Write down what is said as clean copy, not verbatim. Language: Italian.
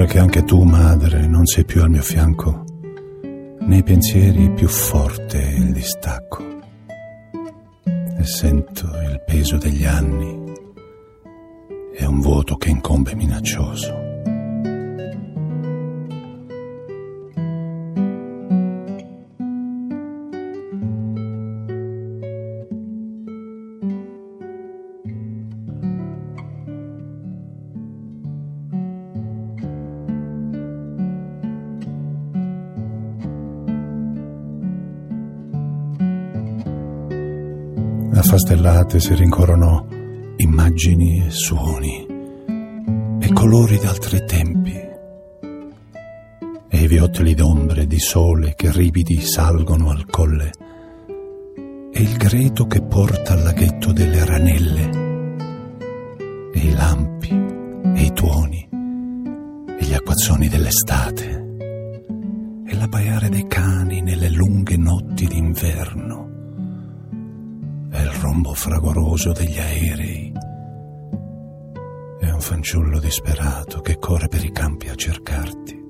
che anche tu, madre, non sei più al mio fianco, nei pensieri più forte è il distacco, e sento il peso degli anni e un vuoto che incombe minaccioso. Affastellate si rincorrono immagini e suoni e colori d'altri tempi, e i viottoli d'ombre di sole che rividi salgono al colle, e il greto che porta al laghetto delle ranelle, e i lampi e i tuoni e gli acquazzoni dell'estate, e l'abbaiare dei cani nelle lunghe notti d'inverno, e il rombo fragoroso degli aerei, e un fanciullo disperato che corre per i campi a cercarti.